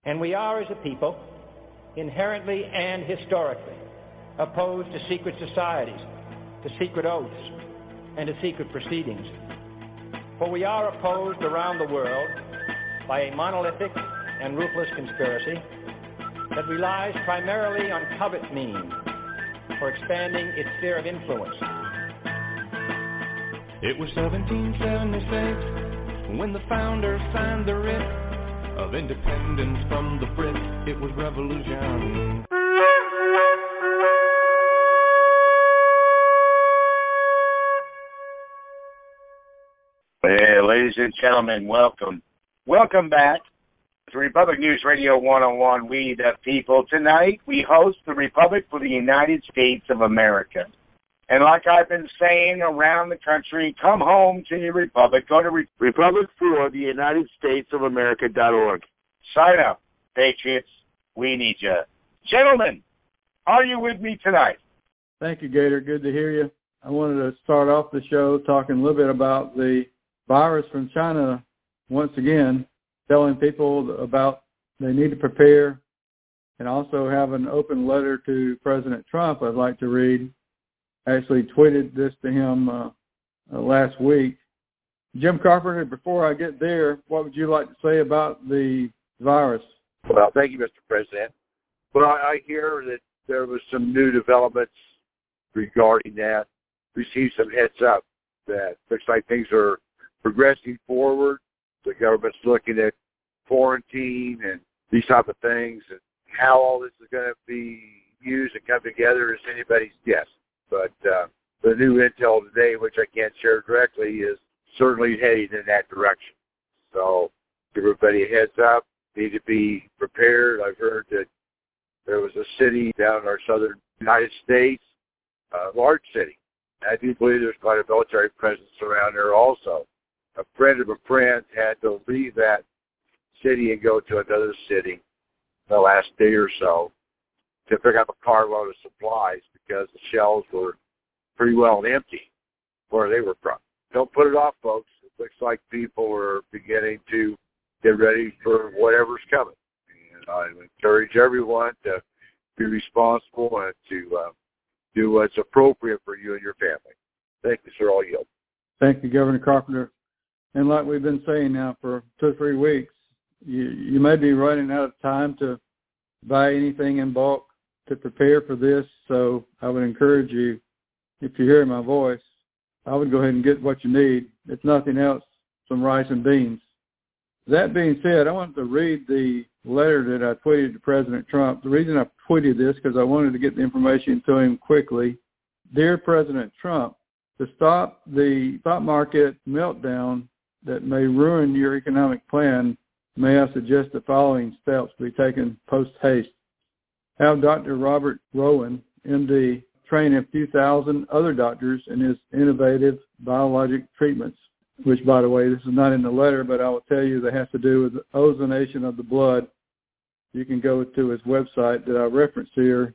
And we are, as a people, inherently and historically opposed to secret societies, to secret oaths, and to secret proceedings. For we are opposed around the world by a monolithic and ruthless conspiracy that relies primarily on covert means for expanding its sphere of influence. It was 1776 when the founders signed the writ of independence from the Brits. It was revolution. Hey, ladies and gentlemen, welcome. Welcome back to Republic News Radio 101, We the People. Tonight, we host the Republic for the United States of America. And like I've been saying around the country, come home to your Republic. Go to republicfortheunitedstatesofamerica.org. Sign up, Patriots. We need you. Gentlemen, are you with me tonight? Thank you, Gator. Good to hear you. I wanted to start off the show talking a little bit about the virus from China once again, telling people about they need to prepare, and also have an open letter to President Trump I'd like to read. I actually tweeted this to him last week. Jim Carpenter, before I get there, what would you like to say about the virus? Well, thank you, Mr. President. Well, I hear that there was some new developments regarding that. Received some heads up that looks like things are progressing forward. The government's looking at quarantine and these type of things, and how all this is going to be used and come together is anybody's guess. But the new intel today, which I can't share directly, is certainly heading in that direction. So give everybody a heads up. Need to be prepared. I've heard that there was a city down in our southern United States, a large city. I do believe there's quite a military presence around there also. A friend of a friend had to leave that city and go to another city the last day or so to pick up a carload of supplies because the shelves were pretty well empty where they were from. Don't put it off, folks. It looks like people are beginning to get ready for whatever's coming. And I encourage everyone to be responsible and to do what's appropriate for you and your family. Thank you, sir. I'll yield. Thank you, Governor Carpenter. And like we've been saying now for 2 or 3 weeks, you may be running out of time to buy anything in bulk to prepare for this. So I would encourage you, if you hear my voice, I would go ahead and get what you need. If nothing else, some rice and beans. That being said, I wanted to read the letter that I tweeted to President Trump. The reason I tweeted this because I wanted to get the information to him quickly. Dear President Trump, to stop the stock market meltdown that may ruin your economic plan, may I suggest the following steps be taken post-haste. Have Dr. Robert Rowan, MD, train a few thousand other doctors in his innovative biologic treatments, which, by the way, this is not in the letter, but I will tell you that has to do with ozonation of the blood. You can go to his website that I referenced here,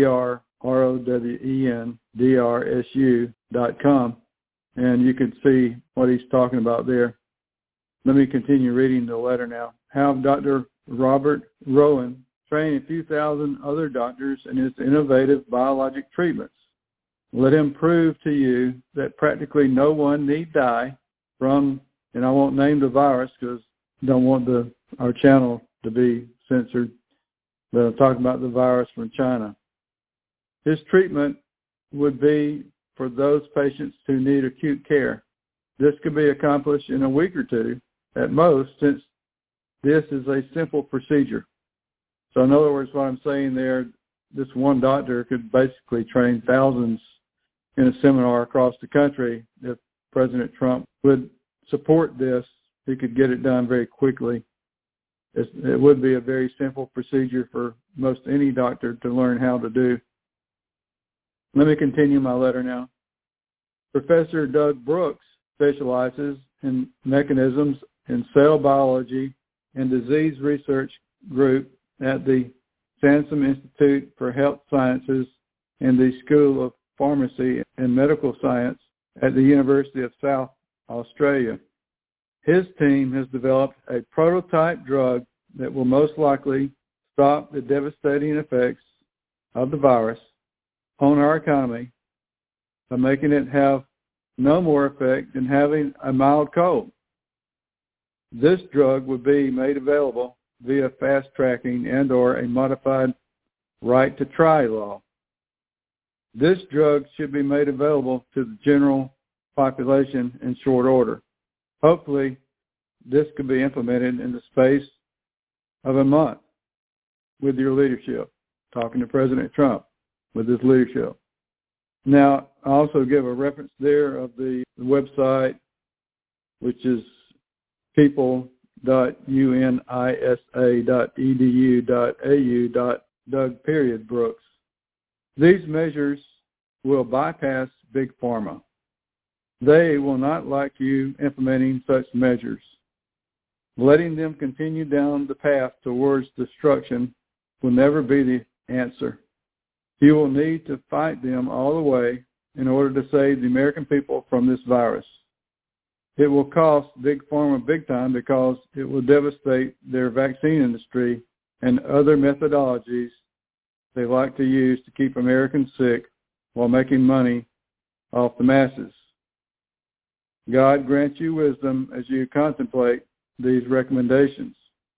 DROWEN-DRSU.com, and you can see what he's talking about there. Let me continue reading the letter now. Have Dr. Robert Rowan train a few thousand other doctors in his innovative biologic treatments. Let him prove to you that practically no one need die from, and I won't name the virus because I don't want our channel to be censored, but I'm talking about the virus from China. His treatment would be for those patients who need acute care. This could be accomplished in a week or two at most, since this is a simple procedure. So in other words, what I'm saying there, this one doctor could basically train thousands in a seminar across the country. If President Trump would support this, he could get it done very quickly. It would be a very simple procedure for most any doctor to learn how to do. Let me continue my letter now. Professor Doug Brooks specializes in mechanisms in cell biology and disease research group at the Sansom Institute for Health Sciences and the School of Pharmacy and Medical Science at the University of South Australia. His team has developed a prototype drug that will most likely stop the devastating effects of the virus on our economy by making it have no more effect than having a mild cold. This drug would be made available via fast tracking and or a modified right to try law. This drug should be made available to the general population in short order. Hopefully, this could be implemented in the space of a month with your leadership, talking to President Trump with his leadership. Now, I also give a reference there of the website, which is people.unisa.edu.au.Doug.Brooks. These measures will bypass Big Pharma. They will not like you implementing such measures. Letting them continue down the path towards destruction will never be the answer. You will need to fight them all the way in order to save the American people from this virus. It will cost Big Pharma big time because it will devastate their vaccine industry and other methodologies they like to use to keep Americans sick while making money off the masses. God grant you wisdom as you contemplate these recommendations.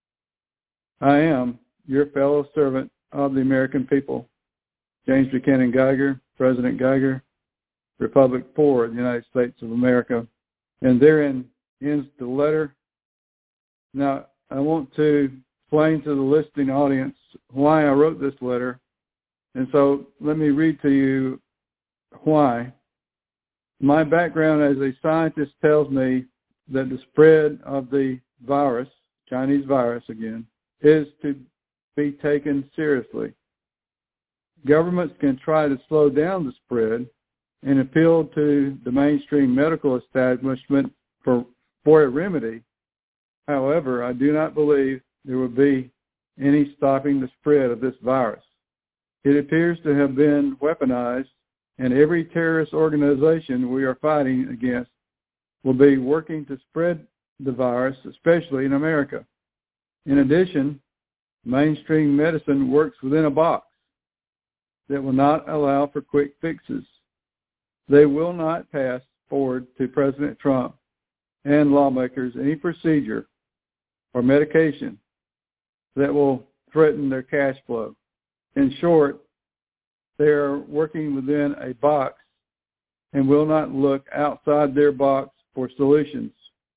I am your fellow servant of the American people, James Buchanan Geiger, President Geiger, Republic for the United States of America. And therein ends the letter. Now, I want to explain to the listening audience why I wrote this letter. And so let me read to you why. My background as a scientist tells me that the spread of the virus, Chinese virus again, is to be taken seriously. Governments can try to slow down the spread and appeal to the mainstream medical establishment for a remedy. However, I do not believe there will be any stopping the spread of this virus. It appears to have been weaponized, and every terrorist organization we are fighting against will be working to spread the virus, especially in America. In addition, mainstream medicine works within a box that will not allow for quick fixes. They will not pass forward to President Trump and lawmakers any procedure or medication that will threaten their cash flow. In short, they are working within a box and will not look outside their box for solutions.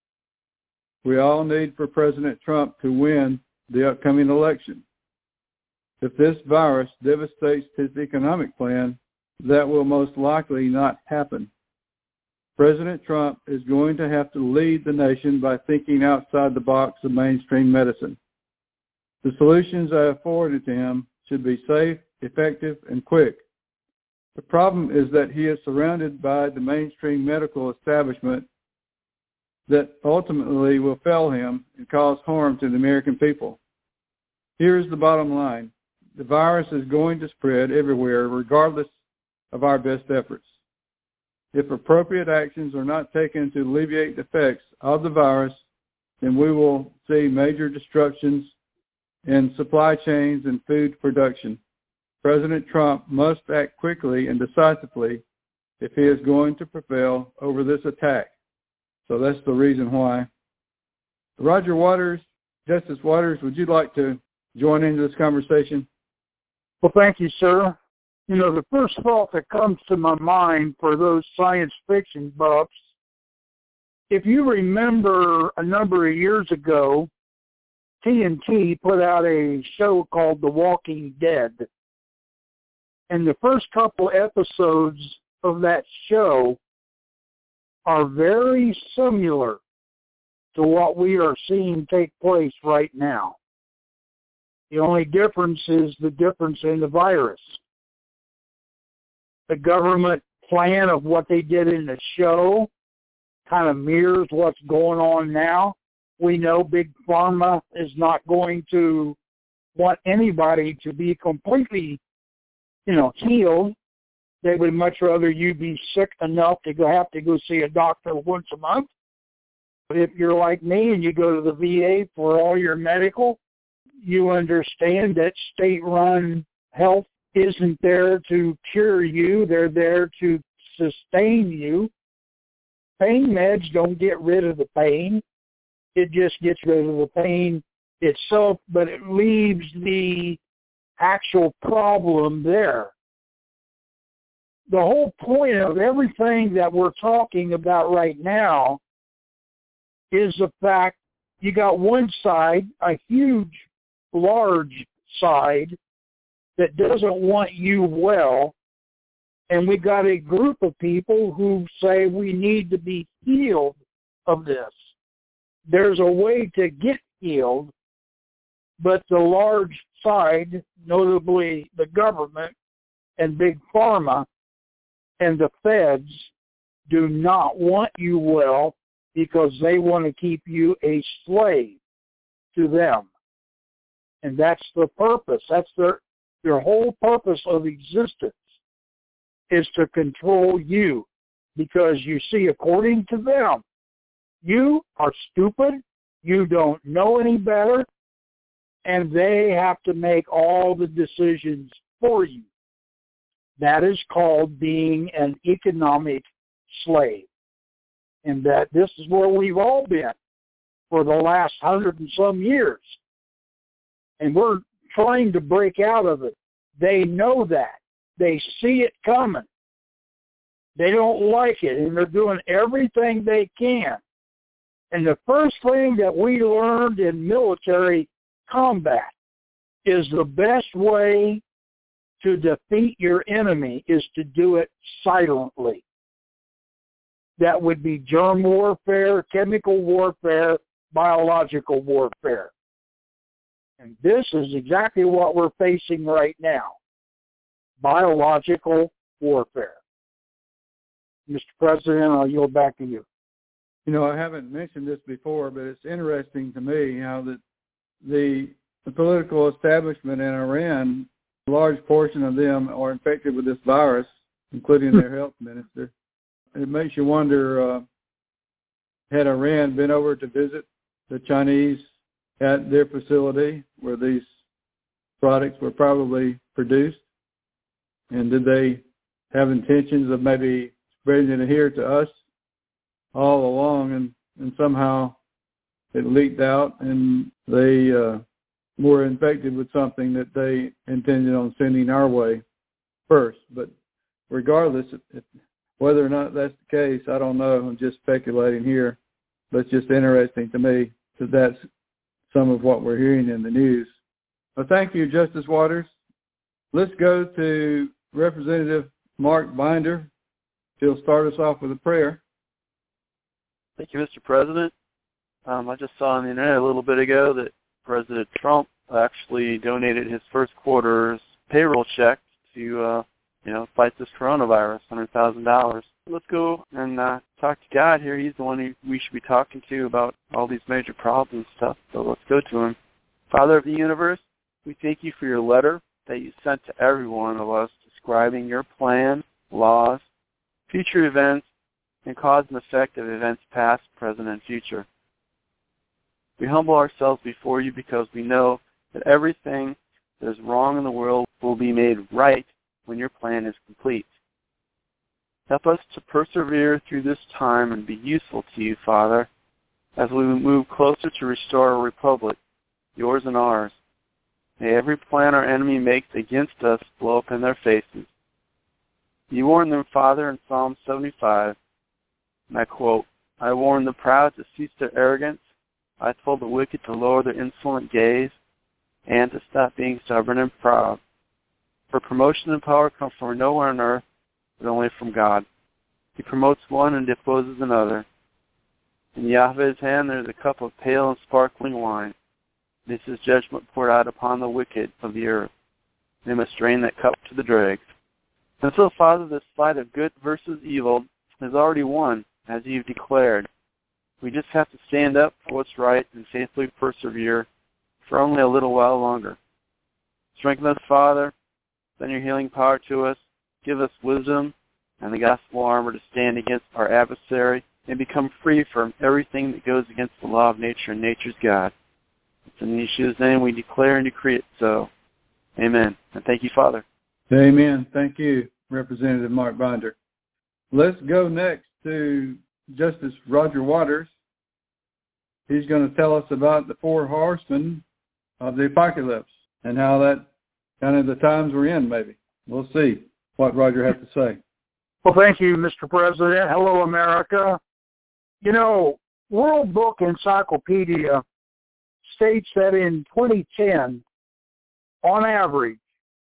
We all need for President Trump to win the upcoming election. If this virus devastates his economic plan, that will most likely not happen. President Trump is going to have to lead the nation by thinking outside the box of mainstream medicine. The solutions I have forwarded to him should be safe, effective, and quick. The problem is that he is surrounded by the mainstream medical establishment that ultimately will fail him and cause harm to the American people. Here's the bottom line. The virus is going to spread everywhere regardless of our best efforts. If appropriate actions are not taken to alleviate the effects of the virus, then we will see major disruptions in supply chains and food production. President Trump must act quickly and decisively if he is going to prevail over this attack. So that's the reason why. Roger Waters, Justice Waters, would you like to join into this conversation? Well, thank you, sir. You know, the first thought that comes to my mind for those science fiction buffs, if you remember a number of years ago, TNT put out a show called The Walking Dead. And the first couple episodes of that show are very similar to what we are seeing take place right now. The only difference is the difference in the virus. The government plan of what they did in the show kind of mirrors what's going on now. We know Big Pharma is not going to want anybody to be completely, healed. They would much rather you be sick enough to have to go see a doctor once a month. But if you're like me and you go to the VA for all your medical, you understand that state-run health isn't there to cure you. They're there to sustain you. Pain meds don't get rid of the pain. It just gets rid of the pain itself, but it leaves the actual problem there. The whole point of everything that we're talking about right now is the fact you got one side, a huge, large side, that doesn't want you well, and we got a group of people who say we need to be healed of this. There's a way to get healed, but the large side, notably the government and Big Pharma and the feds, do not want you well because they want to keep you a slave to them. And that's the purpose. That's their whole purpose of existence, is to control you. Because you see, according to them, you are stupid, you don't know any better, and they have to make all the decisions for you. That is called being an economic slave. And that this is where we've all been for the last 100 and some years. And we're trying to break out of it. They know that. They see it coming. They don't like it, and they're doing everything they can. And the first thing that we learned in military combat is the best way to defeat your enemy is to do it silently. That would be germ warfare, chemical warfare, biological warfare. And this is exactly what we're facing right now. Biological warfare. Mr. President, I'll yield back to you. You know, I haven't mentioned this before, but it's interesting to me how that the political establishment in Iran, a large portion of them are infected with this virus, including their health minister. It makes you wonder, had Iran been over to visit the Chinese at their facility where these products were probably produced? And did they have intentions of maybe spreading it here to us all along, and somehow it leaked out and they were infected with something that they intended on sending our way first? But regardless, whether or not that's the case, I don't know. I'm just speculating here. But it's just interesting to me that that's some of what we're hearing in the news. Well, thank you, Justice Waters. Let's go to Representative Mark Binder. He'll start us off with a prayer. Thank you, Mr. President. I just saw on the internet a little bit ago that President Trump actually donated his first quarter's payroll check to, fight this coronavirus, $100,000. Let's go and talk to God here. He's the one who we should be talking to about all these major problems and stuff. So let's go to him. Father of the universe, we thank you for your letter that you sent to every one of us describing your plan, laws, future events, and cause and effect of events past, present, and future. We humble ourselves before you because we know that everything that is wrong in the world will be made right when your plan is complete. Help us to persevere through this time and be useful to you, Father, as we move closer to restore a republic, yours and ours. May every plan our enemy makes against us blow up in their faces. You warned them, Father, in Psalm 75, and I quote, I warned the proud to cease their arrogance. I told the wicked to lower their insolent gaze and to stop being stubborn and proud. For promotion and power come from nowhere on earth, but only from God. He promotes one and deposes another. In Yahweh's hand there is a cup of pale and sparkling wine. This is judgment poured out upon the wicked of the earth. They must drain that cup to the dregs. And so, Father, this fight of good versus evil has already won, as you've declared. We just have to stand up for what's right and faithfully persevere for only a little while longer. Strengthen us, Father. Send your healing power to us. Give us wisdom and the gospel armor to stand against our adversary and become free from everything that goes against the law of nature and nature's God. We In Yeshua's name we declare and decree it so. Amen. And thank you, Father. Amen. Thank you, Representative Mark Binder. Let's go next to Justice Roger Waters. He's going to tell us about the 4 horsemen of the apocalypse and how that kind of the times we're in, maybe. We'll see what Roger has to say. Well, thank you, Mr. President. Hello, America. You know, World Book Encyclopedia states that in 2010, on average,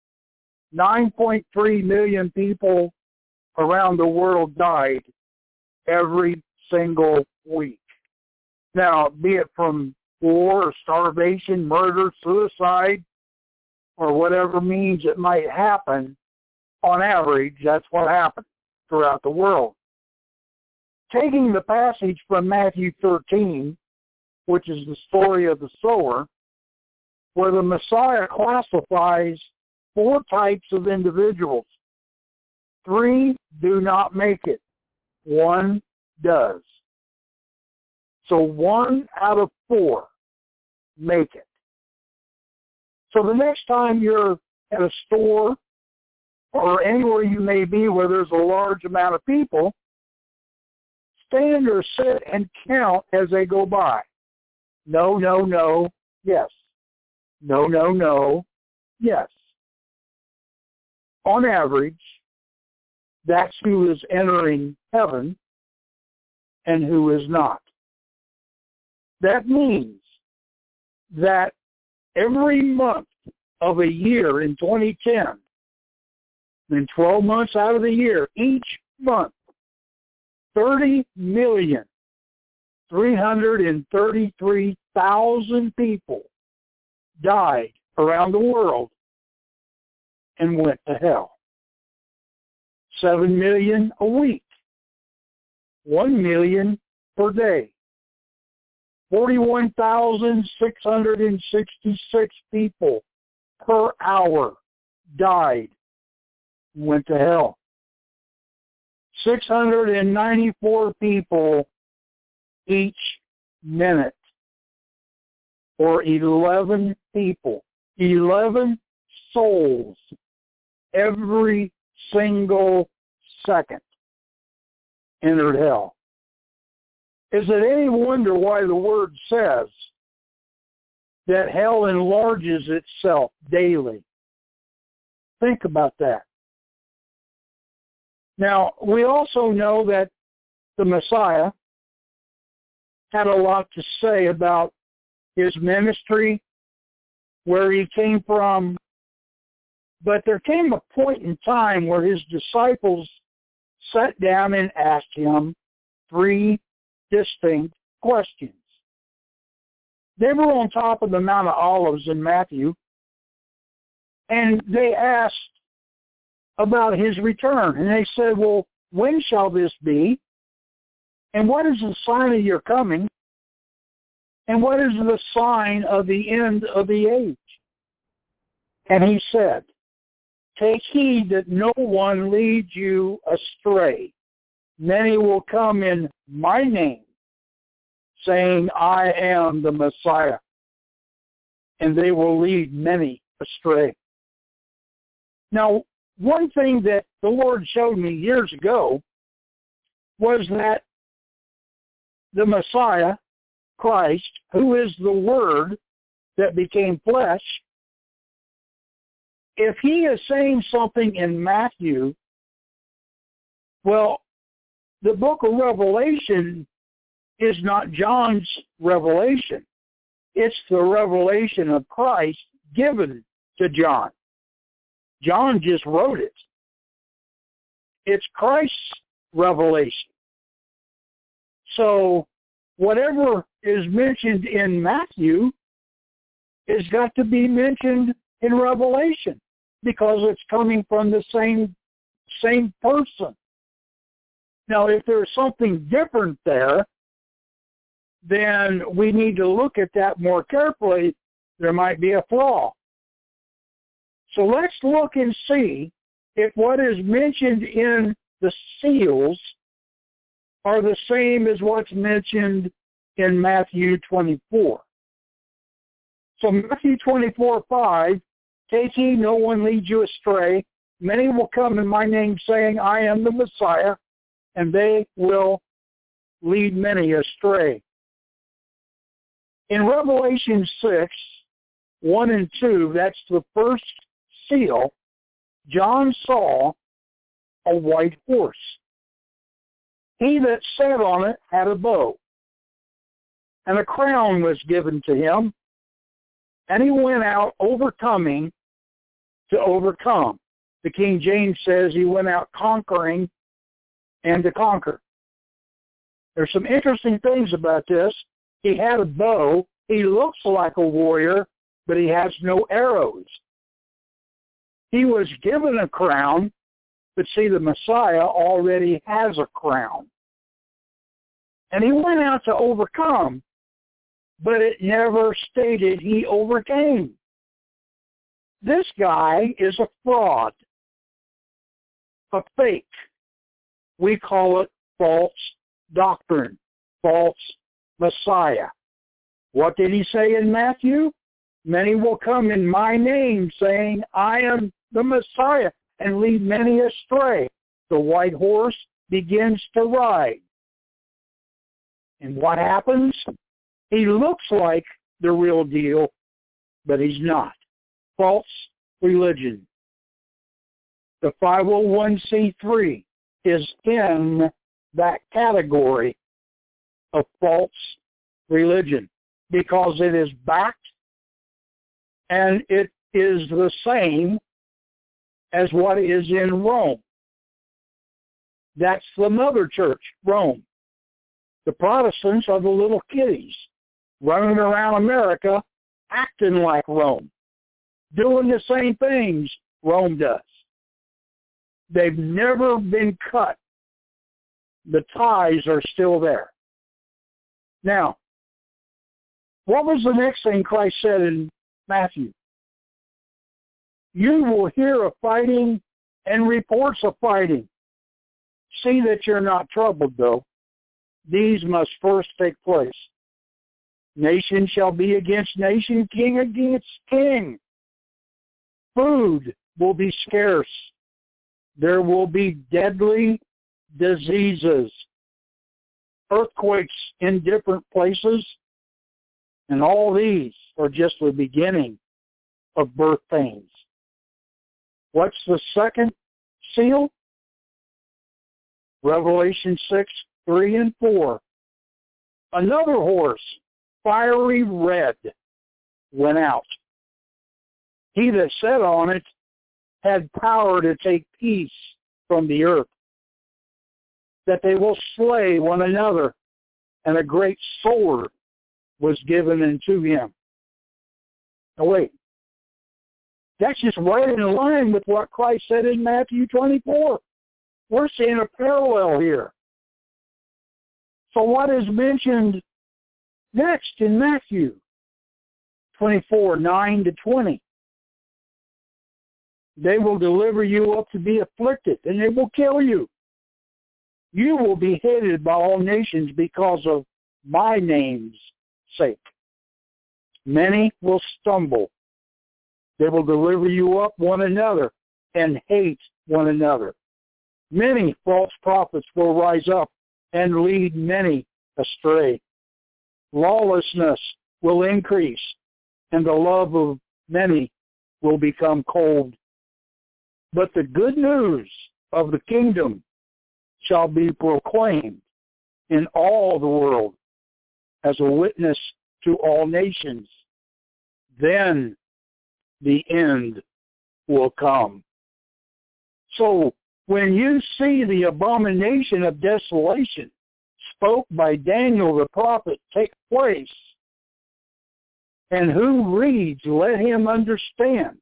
9.3 million people around the world died every single week. Now, be it from war or starvation, murder, suicide, or whatever means it might happen, on average, that's what happened throughout the world. Taking the passage from Matthew 13, which is the story of the sower, where the Messiah classifies 4 types of individuals. 3 do not make it. 1 does. So 1 out of 4 make it. So the next time you're at a store or anywhere you may be where there's a large amount of people, stand or sit and count as they go by. No, no, no, yes. No, no, no, yes. On average, that's who is entering heaven and who is not. That means that every month of a year in 2010, in 12 months out of the year, each month, 30,333,000 people died around the world and went to hell. 7 million a week. 1 million per day. 41,666 people per hour died and went to hell. 694 people each minute, or 11 people, 11 souls every single second entered hell. Is it any wonder why the Word says that hell enlarges itself daily? Think about that. Now, we also know that the Messiah had a lot to say about his ministry, where he came from, but there came a point in time where his disciples sat down and asked him 3 distinct questions. They were on top of the Mount of Olives in Matthew, and they asked about his return. And they said, well, when shall this be? And what is the sign of your coming? And what is the sign of the end of the age? And he said, take heed that no one leads you astray. Many will come in my name, saying, I am the Messiah. And they will lead many astray. Now, one thing that the Lord showed me years ago was that the Messiah, Christ, who is the Word that became flesh, if he is saying something in Matthew, well, the book of Revelation is not John's revelation. It's the revelation of Christ given to John. John just wrote it. It's Christ's revelation. So whatever is mentioned in Matthew has got to be mentioned in Revelation because it's coming from the same person. Now, if there's something different there, then we need to look at that more carefully. There might be a flaw. So let's look and see if what is mentioned in the seals are the same as what's mentioned in Matthew 24. So Matthew 24:5, take heed no one lead you astray. Many will come in my name saying, I am the Messiah, and they will lead many astray. In Revelation 6:1 and 2, that's the first seal, John saw a white horse. He that sat on it had a bow, and a crown was given to him, and he went out overcoming to overcome. The King James says he went out conquering and to conquer. There's some interesting things about this. He had a bow. He looks like a warrior, but he has no arrows. He was given a crown, but see, the Messiah already has a crown. And he went out to overcome, but it never stated he overcame. This guy is a fraud, a fake. We call it false doctrine, false Messiah. What did he say in Matthew? Many will come in my name saying, I am the Messiah, and lead many astray. The white horse begins to ride. And what happens? He looks like the real deal, but he's not. False religion. The 501c3 is in that category of false religion because it is backed and it is the same as what is in Rome. That's the mother church, Rome. The Protestants are the little kiddies running around America acting like Rome, doing the same things Rome does. They've never been cut. The ties are still there. Now, what was the next thing Christ said in Matthew? You will hear of fighting and reports of fighting. See that you're not troubled, though. These must first take place. Nation shall be against nation, king against king. Food will be scarce. There will be deadly diseases, earthquakes in different places, and all these are just the beginning of birth pains. What's the second seal? Revelation 6:3 and 4. Another horse, fiery red, went out. He that sat on it had power to take peace from the earth, that they will slay one another, and a great sword was given unto him. Now wait, that's just right in line with what Christ said in Matthew 24. We're seeing a parallel here. So what is mentioned next in Matthew 24:9-20? They will deliver you up to be afflicted, and they will kill you. You will be hated by all nations because of my name's sake. Many will stumble. They will deliver you up one another and hate one another. Many false prophets will rise up and lead many astray. Lawlessness will increase, and the love of many will become cold. But the good news of the kingdom shall be proclaimed in all the world as a witness to all nations. Then the end will come. So when you see the abomination of desolation spoke by Daniel the prophet take place, and who reads, let him understand.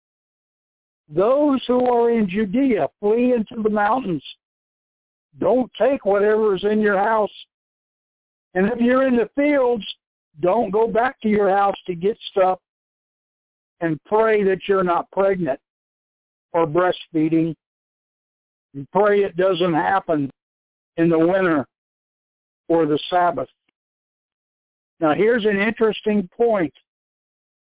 Those who are in Judea, flee into the mountains. Don't take whatever is in your house. And if you're in the fields, don't go back to your house to get stuff, and pray that you're not pregnant or breastfeeding. And pray it doesn't happen in the winter or the Sabbath. Now here's an interesting point.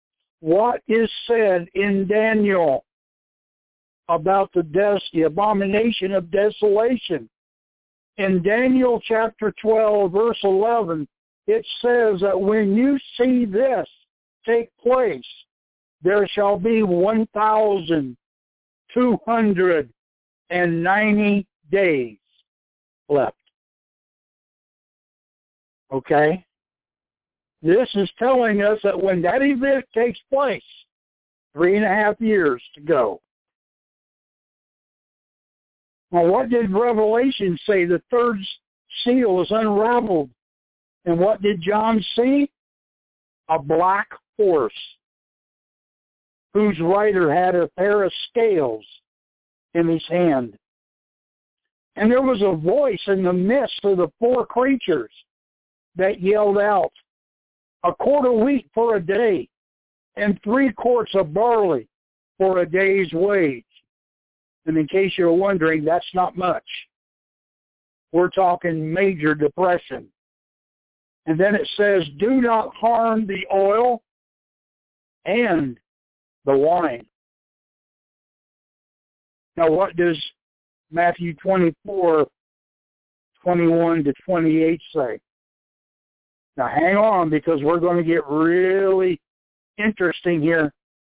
what is said in Daniel about the abomination of desolation. In Daniel chapter 12, verse 11, it says that when you see this take place, there shall be 1,290 days left. Okay? This is telling us that when that event takes place, 3.5 years to go. Now, what did Revelation say? The third seal is unraveled. And what did John see? A black horse, whose rider had a pair of scales in his hand. And there was a voice in the midst of the four creatures that yelled out, "A quart of wheat for a day, and 3 quarts of barley for a day's wage." And in case you're wondering, that's not much. We're talking major depression. And then it says, "Do not harm the oil and the wine." Now, what does Matthew 24:21-28 say? Now, hang on, because we're going to get really interesting here.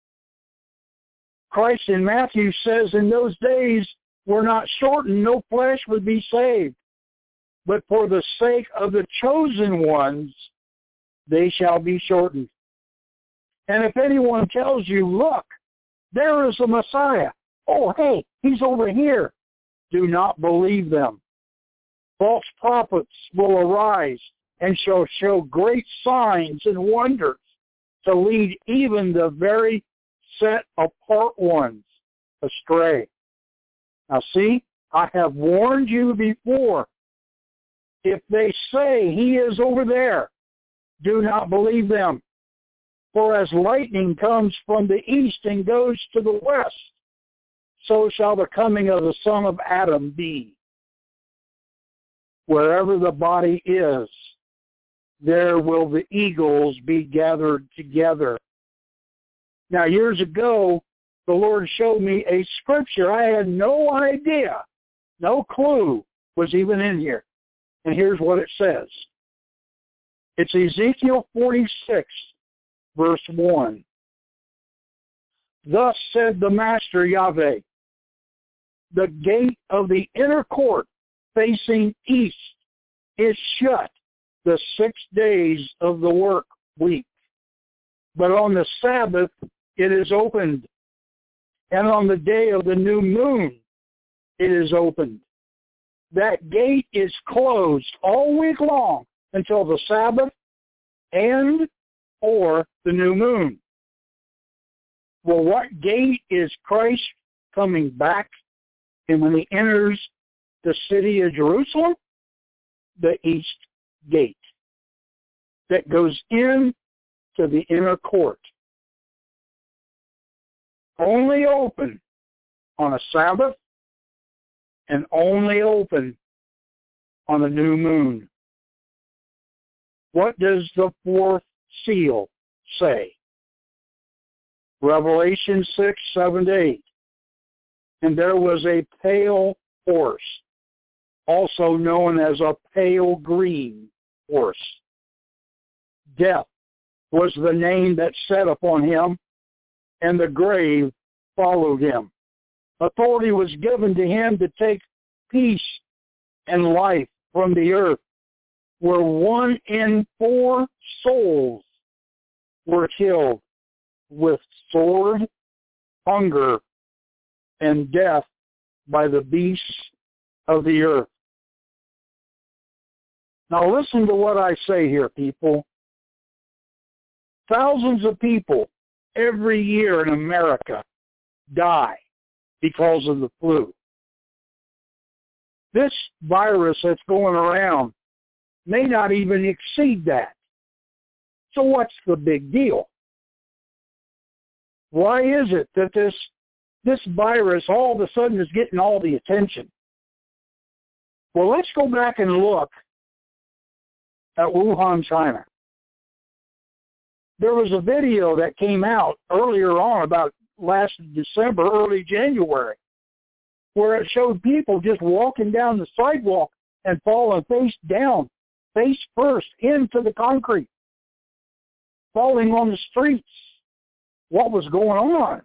Christ in Matthew says, "In those days were not shortened, no flesh would be saved. But for the sake of the chosen ones, they shall be shortened. And if anyone tells you, 'Look, there is the Messiah. Oh, hey, he's over here,' do not believe them. False prophets will arise and shall show great signs and wonders to lead even the very set-apart ones astray." Now see, I have warned you before. If they say he is over there, do not believe them. For as lightning comes from the east and goes to the west, so shall the coming of the Son of Adam be. Wherever the body is, there will the eagles be gathered together. Now, years ago, the Lord showed me a scripture I had no idea, no clue was even in here. And here's what it says. It's Ezekiel 46, verse 1. "Thus said the Master Yahweh, the gate of the inner court facing east is shut the 6 days of the work week. But on the Sabbath it is opened, and on the day of the new moon it is opened. That gate is closed all week long until the Sabbath and or the new moon." Well, what gate is Christ coming back and when he enters the city of Jerusalem? The east gate that goes in to the inner court. Only open on a Sabbath and only open on a new moon. What does the fourth seal say? Revelation 6:7-8. "And there was a pale horse, also known as a pale green horse. Death was the name that sat upon him, and the grave followed him. Authority was given to him to take peace and life from the earth, where 1 in 4 souls were killed with sword, hunger, and death by the beasts of the earth." Now listen to what I say here, people. Thousands of people every year in America die because of the flu. This virus that's going around may not even exceed that. So what's the big deal? Why is it that this virus all of a sudden is getting all the attention? Well, let's go back and look at Wuhan, China. There was a video that came out earlier on, about last December, early January, where it showed people just walking down the sidewalk and falling face down, face first into the concrete, falling on the streets. What was going on?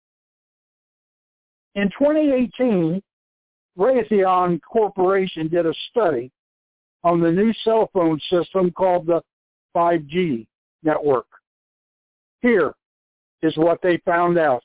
In 2018, Raytheon Corporation did a study on the new cell phone system called the 5G network. Here is what they found out.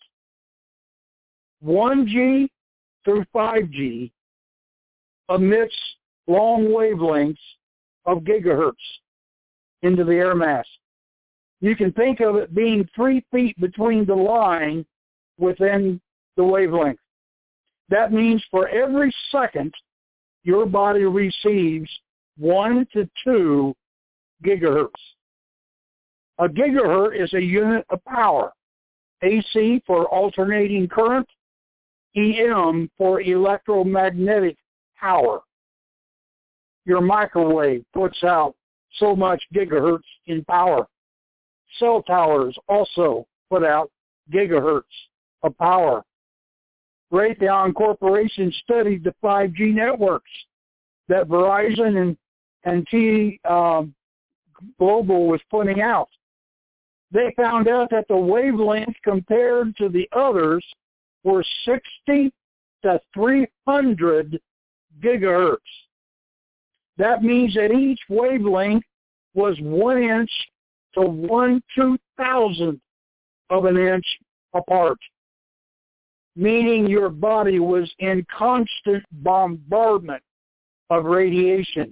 1G through 5G emits long wavelengths of gigahertz into the air mass. You can think of it being 3 feet between the line within the wavelength. That means for every second, your body receives 1 to 2 gigahertz. A gigahertz is a unit of power. AC for alternating current, EM for electromagnetic power. Your microwave puts out so much gigahertz in power. Cell towers also put out gigahertz of power. Raytheon Corporation studied the 5G networks that Verizon and T-Global was putting out. They found out that the wavelength compared to the others were 60 to 300 gigahertz. That means that each wavelength was 1 inch to 1/2000th of an inch apart, meaning your body was in constant bombardment of radiation.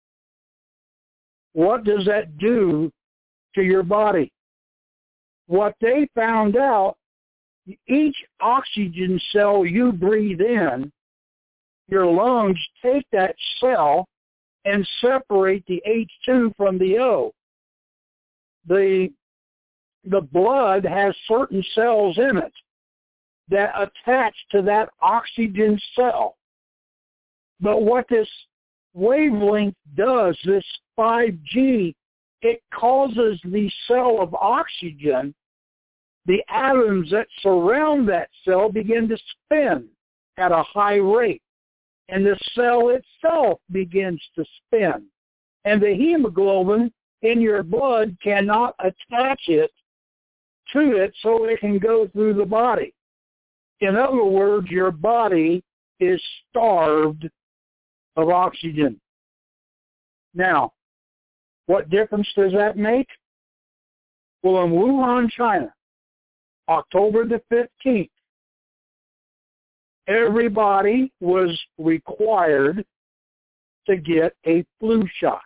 What does that do to your body? What they found out, each oxygen cell you breathe in, your lungs take that cell and separate the H2 from the O. The blood has certain cells in it that attach to that oxygen cell. But what this wavelength does, this 5G, it causes the cell of oxygen, the atoms that surround that cell begin to spin at a high rate. And the cell itself begins to spin. And the hemoglobin in your blood cannot attach it to it so it can go through the body. In other words, your body is starved of oxygen. Now, what difference does that make? Well, in Wuhan, China, October the 15th, everybody was required to get a flu shot.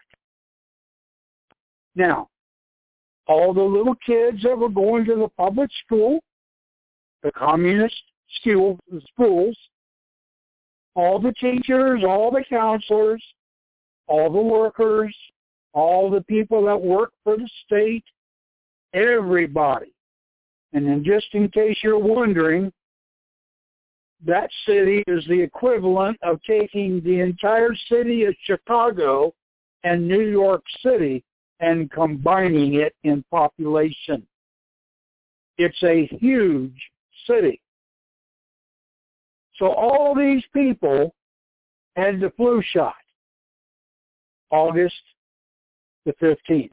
Now, all the little kids that were going to the public school, the communist schools, all the teachers, all the counselors, all the workers, all the people that work for the state, everybody. And then just in case you're wondering, that city is the equivalent of taking the entire city of Chicago and New York City and combining it in population. It's a huge city. So all these people had the flu shot August the 15th.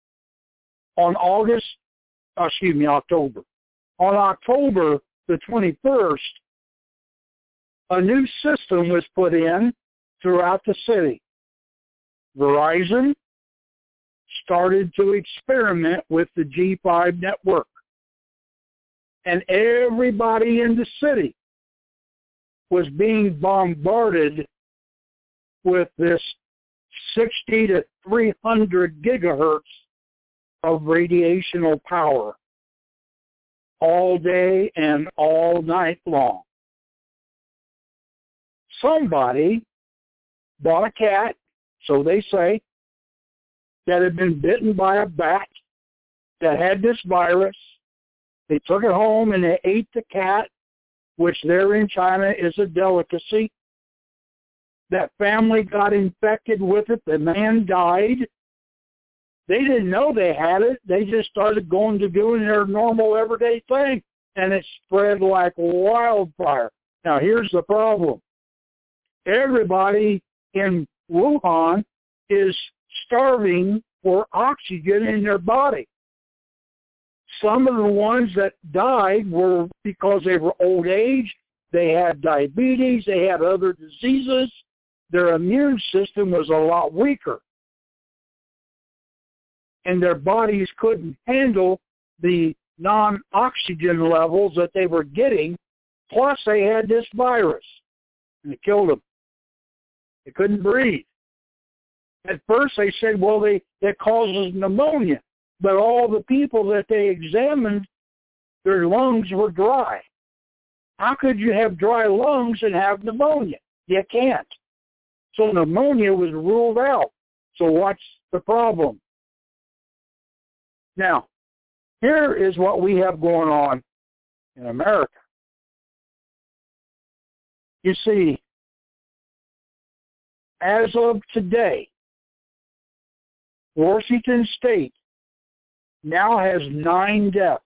October. On October the 21st, a new system was put in throughout the city. Verizon started to experiment with the G5 network. And everybody in the city was being bombarded with this 60 to 300 gigahertz of radiational power all day and all night long. Somebody bought a cat, so they say, that had been bitten by a bat that had this virus. They took it home and they ate the cat, which there in China is a delicacy. That family got infected with it. The man died. They didn't know they had it. They just started going to doing their normal everyday thing, and it spread like wildfire. Now, here's the problem. Everybody in Wuhan is starving for oxygen in their body. Some of the ones that died were because they were old age, they had diabetes, they had other diseases. Their immune system was a lot weaker. And their bodies couldn't handle the non-oxygen levels that they were getting, plus they had this virus, and it killed them. They couldn't breathe. At first they said, well, that causes pneumonia. But all the people that they examined, their lungs were dry. How could you have dry lungs and have pneumonia? You can't. So pneumonia was ruled out. So what's the problem? Now, here is what we have going on in America. You see, as of today, Washington State now has 9 deaths,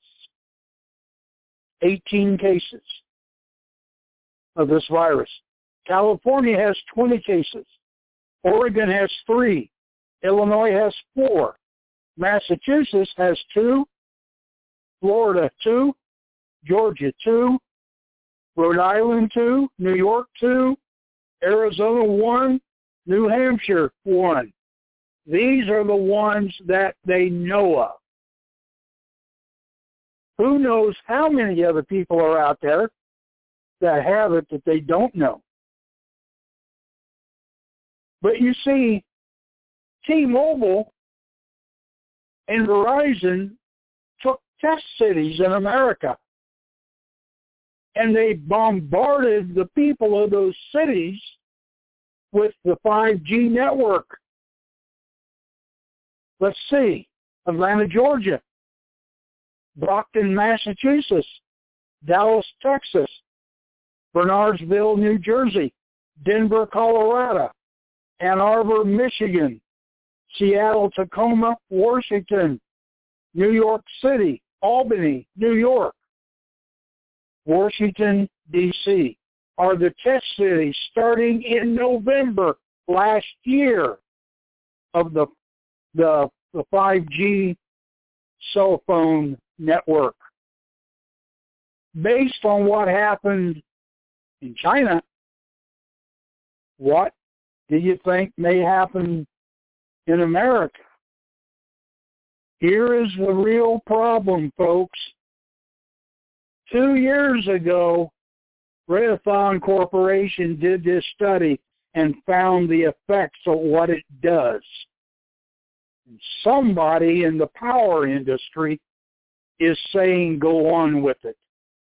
18 cases of this virus. California has 20 cases. Oregon has 3. Illinois has 4. Massachusetts has 2. Florida 2. Georgia 2. Rhode Island 2. New York 2. Arizona 1. New Hampshire 1. These are the ones that they know of. Who knows how many other people are out there that have it that they don't know? But you see, T-Mobile and Verizon took test cities in America, and they bombarded the people of those cities with the 5G network. Let's see, Atlanta, Georgia, Brockton, Massachusetts, Dallas, Texas, Bernardsville, New Jersey, Denver, Colorado, Ann Arbor, Michigan, Seattle, Tacoma, Washington, New York City, Albany, New York, Washington, D.C. are the test cities starting in November last year of the 5G cell phone network. Based on what happened in China, what do you think may happen in America? Here is the real problem, folks. 2 years ago, Raytheon Corporation did this study and found the effects of what it does. And somebody in the power industry is saying go on with it.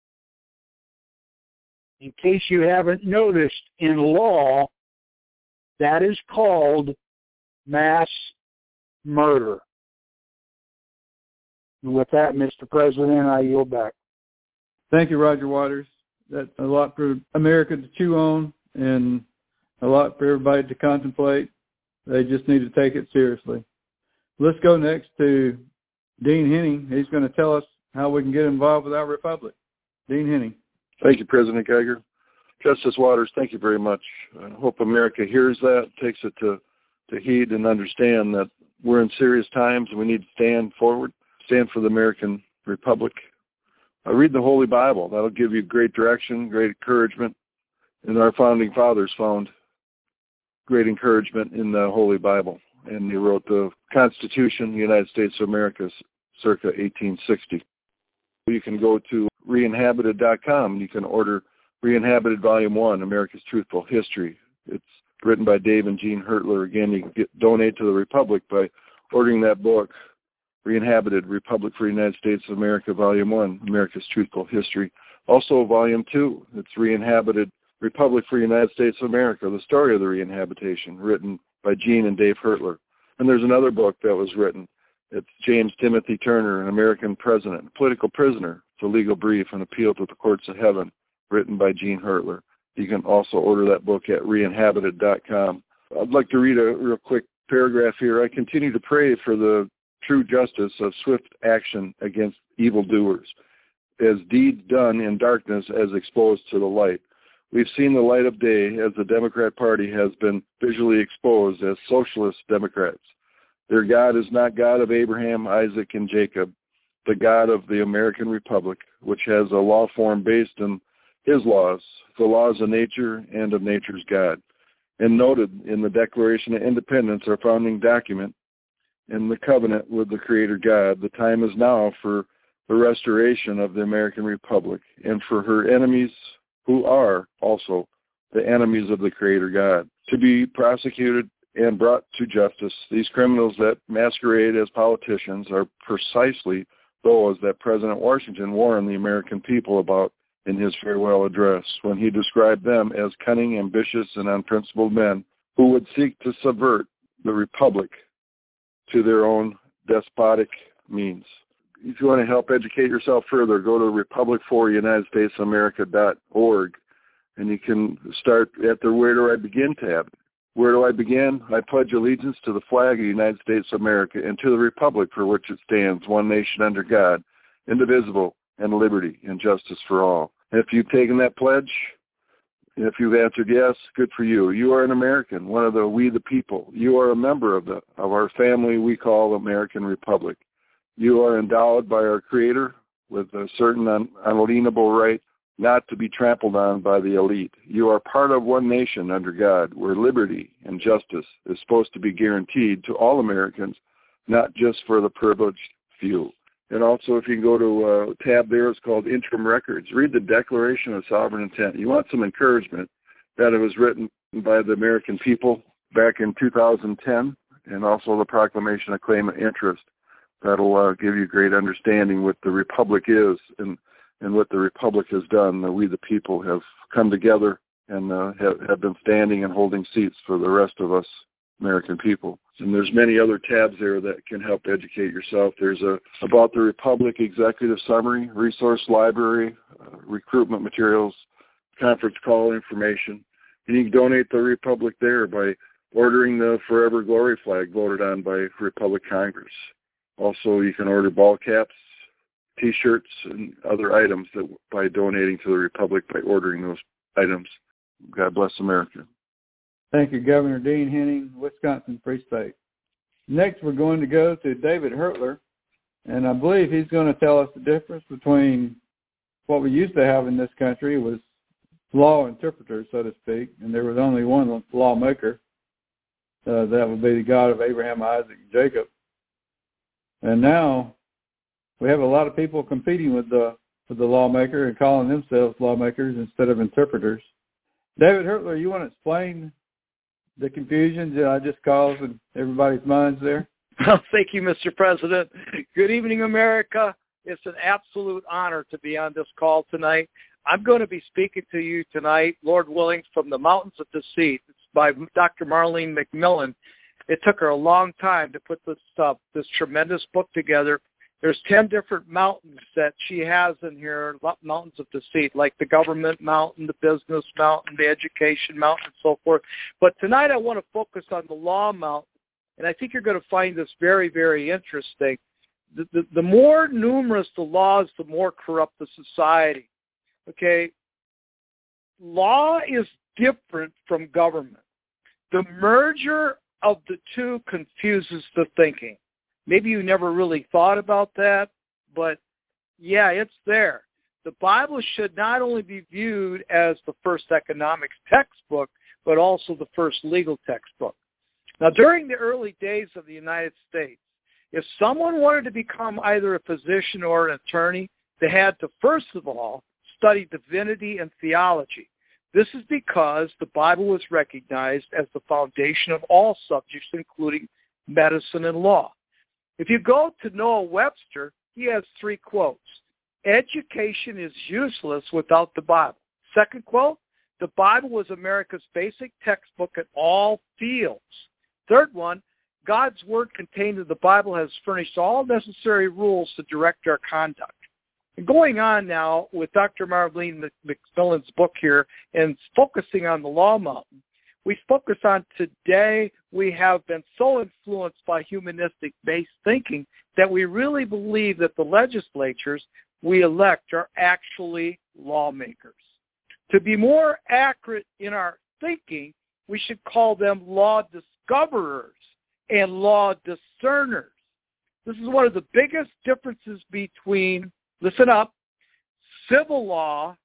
In case you haven't noticed, in law, that is called mass murder. And with that, Mr. President, I yield back. Thank you, Roger Waters. That's a lot for America to chew on and a lot for everybody to contemplate. They just need to take it seriously. Let's go next to Dean Henning. He's going to tell us how we can get involved with our republic. Dean Henning. Thank you, President Geiger. Justice Waters, thank you very much. I hope America hears that, takes it to heed and understand that we're in serious times and we need to stand forward, stand for the American Republic. Read the Holy Bible. That'll give you great direction, great encouragement. And our founding fathers found great encouragement in the Holy Bible. And they wrote the Constitution of the United States of America circa 1860. You can go to Reinhabited.com. You can order Reinhabited Volume 1, America's Truthful History. It's written by Dave and Jean Hertler. Again, you can donate to the Republic by ordering that book, Reinhabited, Republic for the United States of America, Volume 1, America's Truthful History. Also, Volume 2, it's Reinhabited, Republic for the United States of America, the story of the reinhabitation, written by Jean and Dave Hertler. And there's another book that was written. It's James Timothy Turner, An American President, Political Prisoner. It's a legal brief, an appeal to the courts of heaven, written by Jean Hertler. You can also order that book at Reinhabited.com. I'd like to read a real quick paragraph here. I continue to pray for the true justice of swift action against evildoers, as deeds done in darkness as exposed to the light. We've seen the light of day as the Democrat Party has been visually exposed as socialist Democrats. Their God is not God of Abraham, Isaac, and Jacob, the God of the American Republic, which has a law form based in his laws, the laws of nature and of nature's God. And noted in the Declaration of Independence, our founding document, in the covenant with the Creator God, the time is now for the restoration of the American Republic and for her enemies, who are also the enemies of the Creator God, to be prosecuted and brought to justice. These criminals that masquerade as politicians are precisely those that President Washington warned the American people about in his farewell address, when he described them as cunning, ambitious, and unprincipled men who would seek to subvert the Republic to their own despotic means. If you want to help educate yourself further, go to republic4unitedstatesofamerica.org, and you can start at the Where Do I Begin tab. Where do I begin? I pledge allegiance to the flag of the United States of America and to the republic for which it stands, one nation under God, indivisible, and liberty and justice for all. If you've taken that pledge, if you've answered yes, good for you. You are an American, one of the we the people. You are a member of our family we call the American Republic. You are endowed by our Creator with a certain unalienable right not to be trampled on by the elite. You are part of one nation under God, where liberty and justice is supposed to be guaranteed to all Americans, not just for the privileged few. And also, if you go to a tab there, it's called Interim Records. Read the Declaration of Sovereign Intent. You want some encouragement that it was written by the American people back in 2010, and also the Proclamation of Claim of Interest. That'll give you great understanding what the Republic is and what the Republic has done. We, the people, have come together and have been standing and holding seats for the rest of us American people. And there's many other tabs there that can help educate yourself. There's About the Republic Executive Summary, Resource Library, recruitment materials, conference call information. And you can donate the Republic there by ordering the Forever Glory flag voted on by Republic Congress. Also, you can order ball caps, T-shirts, and other items by donating to the Republic by ordering those items. God bless America. Thank you, Governor Dean Henning, Wisconsin Free State. Next, we're going to go to David Hertler, and I believe he's going to tell us the difference between what we used to have in this country was law interpreters, so to speak, and there was only one lawmaker. That would be the God of Abraham, Isaac, and Jacob. And now we have a lot of people competing with the lawmaker and calling themselves lawmakers instead of interpreters. David Hertler, you want to explain the confusion that I just caused in everybody's minds there? Thank you, Mr. President. Good evening, America. It's an absolute honor to be on this call tonight. I'm going to be speaking to you tonight, Lord willing, from the Mountains of Deceit. It's by Dr. Marlene McMillan. It took her a long time to put this tremendous book together. There's 10 different mountains that she has in here, mountains of deceit, like the government mountain, the business mountain, the education mountain, and so forth. But tonight I want to focus on the law mountain, and I think you're going to find this very, very interesting. The more numerous the laws, the more corrupt the society. Okay? Law is different from government. The merger of the two confuses the thinking. Maybe you never really thought about that, but yeah, it's there. The Bible should not only be viewed as the first economics textbook, but also the first legal textbook. Now, during the early days of the United States, if someone wanted to become either a physician or an attorney, they had to, first of all, study divinity and theology. This is because the Bible was recognized as the foundation of all subjects, including medicine and law. If you go to Noah Webster, he has 3 quotes. Education is useless without the Bible. Second quote, the Bible was America's basic textbook in all fields. Third one, God's word contained in the Bible has furnished all necessary rules to direct our conduct. And going on now with Dr. Marlene McMillan's book here and focusing on the law mountain, we focus on today, we have been so influenced by humanistic-based thinking that we really believe that the legislatures we elect are actually lawmakers. To be more accurate in our thinking, we should call them law discoverers and law discerners. This is one of the biggest differences between, listen up, civil law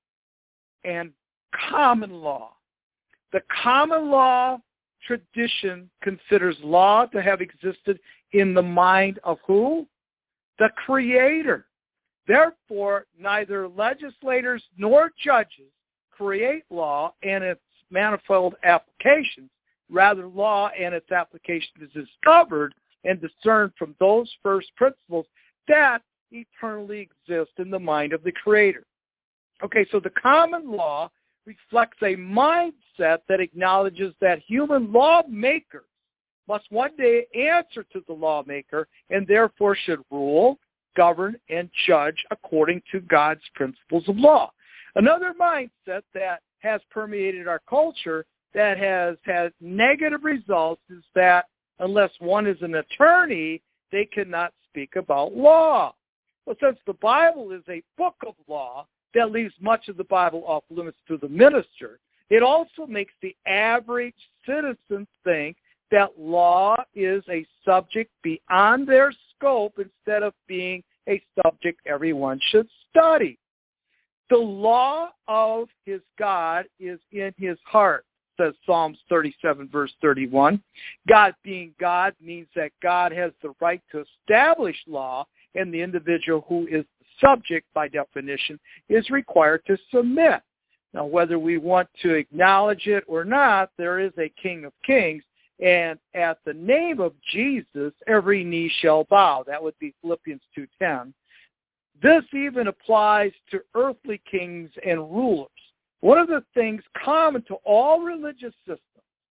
and common law. The common law tradition considers law to have existed in the mind of who? The Creator. Therefore, neither legislators nor judges create law and its manifold applications. Rather, law and its application is discovered and discerned from those first principles that eternally exist in the mind of the Creator. Okay, so the common law reflects a mindset that acknowledges that human lawmakers must one day answer to the lawmaker and therefore should rule, govern, and judge according to God's principles of law. Another mindset that has permeated our culture that has had negative results is that unless one is an attorney, they cannot speak about law. Well, since the Bible is a book of law that leaves much of the Bible off limits to the minister, it also makes the average citizen think that law is a subject beyond their scope instead of being a subject everyone should study. The law of his God is in his heart, says Psalms 37, verse 31. God being God means that God has the right to establish law, and the individual who is the subject, by definition, is required to submit. Now, whether we want to acknowledge it or not, there is a King of Kings, and at the name of Jesus, every knee shall bow. That would be Philippians 2:10. This even applies to earthly kings and rulers. One of the things common to all religious systems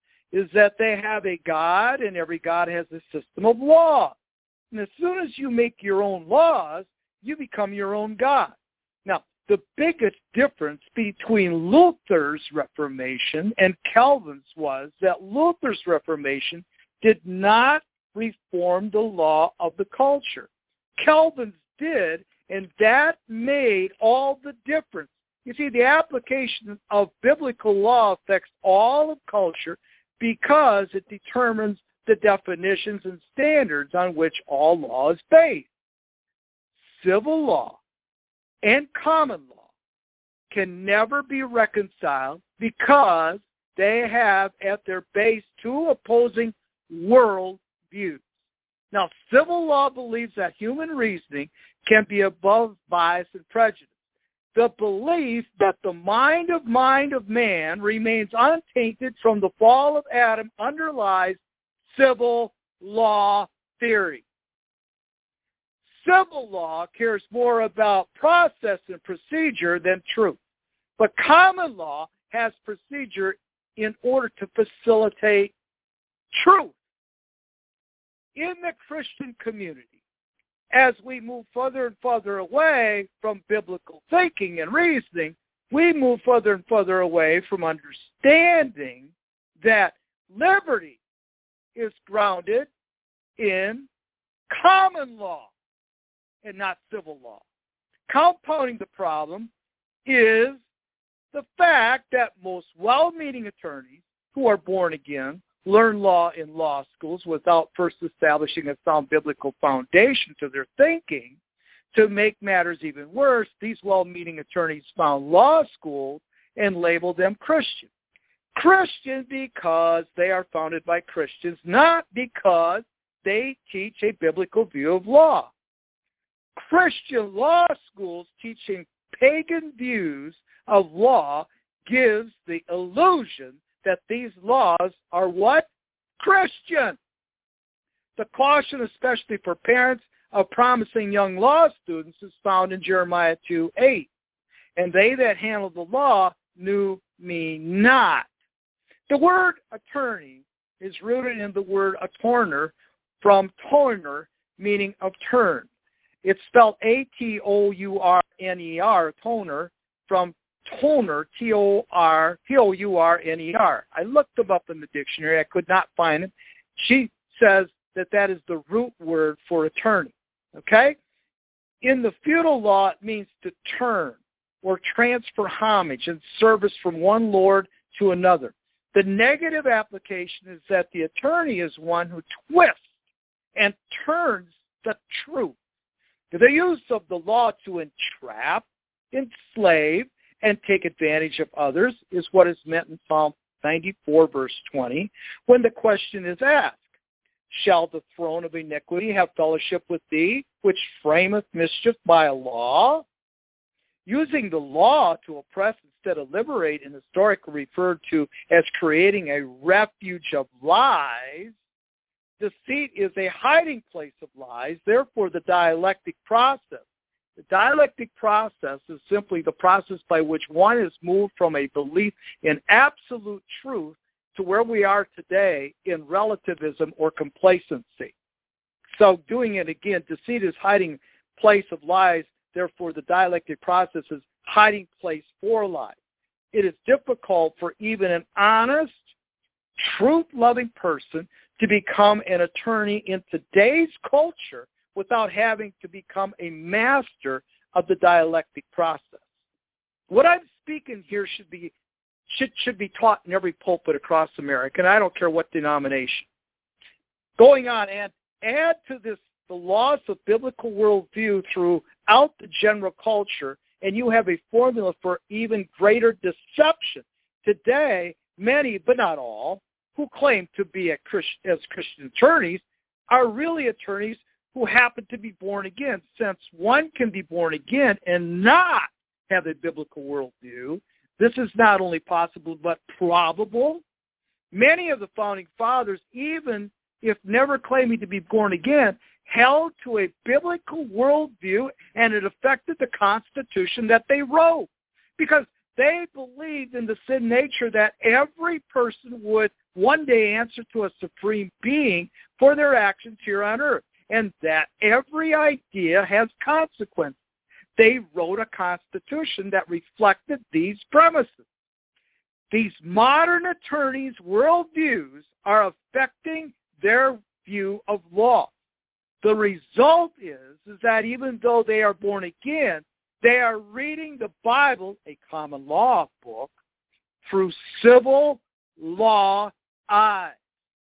is that they have a God, and every God has a system of laws. And as soon as you make your own laws, you become your own God. Now, the biggest difference between Luther's Reformation and Calvin's was that Luther's Reformation did not reform the law of the culture. Calvin's did, and that made all the difference. You see, the application of biblical law affects all of culture because it determines the definitions and standards on which all law is based. Civil law and common law can never be reconciled because they have at their base two opposing world views. Now, civil law believes that human reasoning can be above bias and prejudice. The belief that the mind of man remains untainted from the fall of Adam underlies civil law theory. Civil law cares more about process and procedure than truth. But common law has procedure in order to facilitate truth. In the Christian community, as we move further and further away from biblical thinking and reasoning, we move further and further away from understanding that liberty is grounded in common law and not civil law. Compounding the problem is the fact that most well-meaning attorneys who are born again learn law in law schools without first establishing a sound biblical foundation to their thinking. To make matters even worse, these well-meaning attorneys found law schools and labeled them Christian. Christian because they are founded by Christians, not because they teach a biblical view of law. Christian law schools teaching pagan views of law gives the illusion that these laws are what? Christian. The caution, especially for parents of promising young law students, is found in Jeremiah 2:8. And they that handle the law knew me not. The word attorney is rooted in the word atorner, from torner, meaning of turn. It's spelled A-T-O-U-R-N-E-R, toner, from Tourner, Tourner. I looked them up in the dictionary. I could not find it. She says that is the root word for attorney. Okay? In the feudal law, it means to turn or transfer homage and service from one lord to another. The negative application is that the attorney is one who twists and turns the truth. The use of the law to entrap, enslave, and take advantage of others is what is meant in Psalm 94, verse 20, when the question is asked, shall the throne of iniquity have fellowship with thee, which frameth mischief by a law? Using the law to oppress instead of liberate and historically referred to as creating a refuge of lies, deceit is a hiding place of lies, therefore the dialectic process. The dialectic process is simply the process by which one is moved from a belief in absolute truth to where we are today in relativism or complacency. So doing it again, deceit is hiding place of lies, therefore the dialectic process is hiding place for lies. It is difficult for even an honest, truth-loving person to become an attorney in today's culture without having to become a master of the dialectic process. What I'm speaking here should be taught in every pulpit across America, and I don't care what denomination. Going on, and add to this the loss of biblical worldview throughout the general culture, and you have a formula for even greater deception. Today, many, but not all, who claim to be as Christian attorneys are really attorneys who happen to be born again. Since one can be born again and not have a biblical worldview, this is not only possible but probable. Many of the founding fathers, even if never claiming to be born again, held to a biblical worldview, and it affected the Constitution that they wrote because they believed in the sin nature that every person would one day answer to a supreme being for their actions here on earth, and that every idea has consequences. They wrote a constitution that reflected these premises. These modern attorneys' worldviews are affecting their view of law. The result is that even though they are born again, they are reading the Bible, a common law book, through civil law eyes.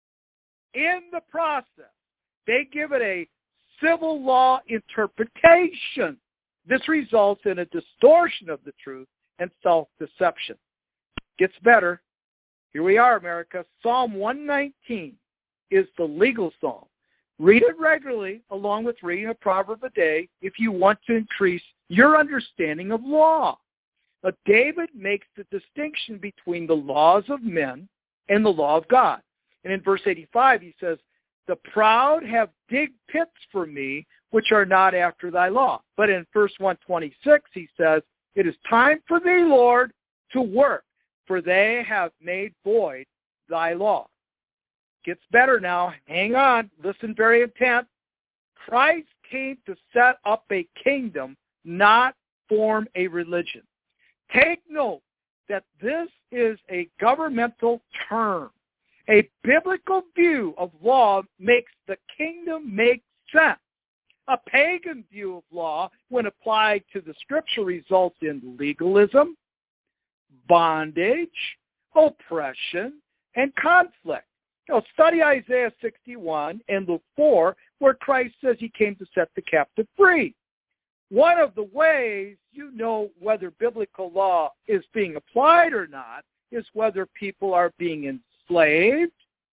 In the process, they give it a civil law interpretation. This results in a distortion of the truth and self-deception. Gets better. Here we are, America. Psalm 119 is the legal psalm. Read it regularly along with reading a proverb a day if you want to increase your understanding of law. But David makes the distinction between the laws of men and the law of God. And in verse 85 he says, the proud have digged pits for me, which are not after thy law. But in verse 126 he says, it is time for thee, Lord, to work, for they have made void thy law. Gets better now. Hang on. Listen very intent. Christ came to set up a kingdom, not form a religion. Take note that this is a governmental term. A biblical view of law makes the kingdom make sense. A pagan view of law, when applied to the scripture, results in legalism, bondage, oppression, and conflict. Study Isaiah 61 and Luke 4, where Christ says he came to set the captive free. One of the ways you know whether biblical law is being applied or not is whether people are being enslaved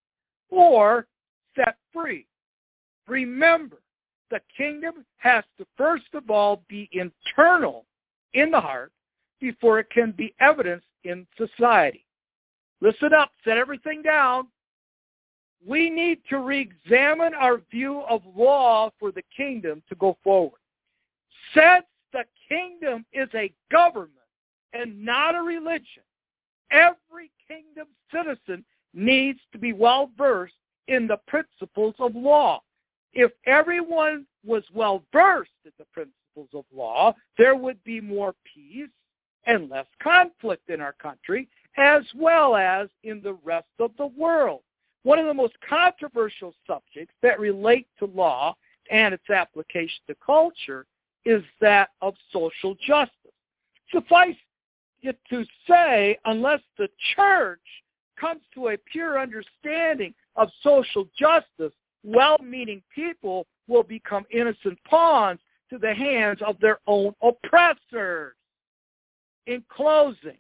or set free. Remember, the kingdom has to first of all be internal in the heart before it can be evidenced in society. Listen up, set everything down. We need to re-examine our view of law for the kingdom to go forward. Since the kingdom is a government and not a religion, every kingdom citizen needs to be well-versed in the principles of law. If everyone was well-versed in the principles of law, there would be more peace and less conflict in our country, as well as in the rest of the world. One of the most controversial subjects that relate to law and its application to culture is that of social justice. Suffice it to say, unless the church comes to a pure understanding of social justice, well-meaning people will become innocent pawns to the hands of their own oppressors. In closing,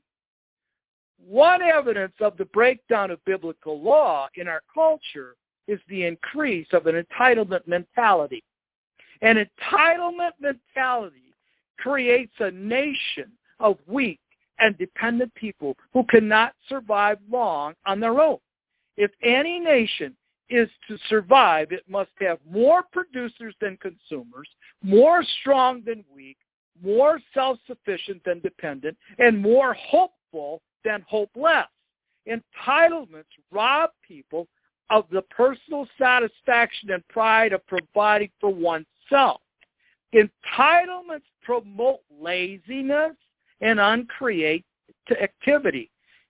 one evidence of the breakdown of biblical law in our culture is the increase of an entitlement mentality. An entitlement mentality creates a nation of weak and dependent people who cannot survive long on their own. If any nation is to survive, it must have more producers than consumers, more strong than weak, more self-sufficient than dependent, and more hopeful than hopeless. Entitlements rob people of the personal satisfaction and pride of providing for oneself. Entitlements promote laziness and uncreative activity.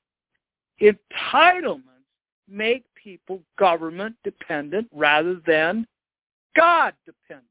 Entitlements make people government dependent rather than God dependent.